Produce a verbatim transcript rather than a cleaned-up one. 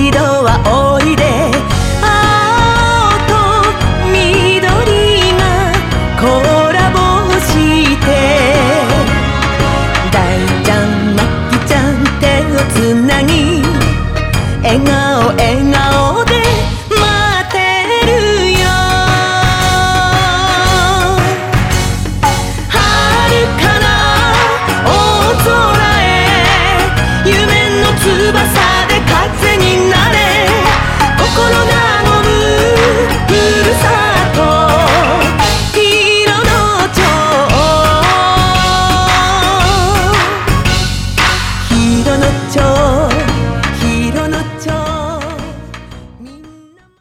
一度はおいで。青と緑がコラボして大ちゃんまきちゃん手をつなぎ笑顔笑顔で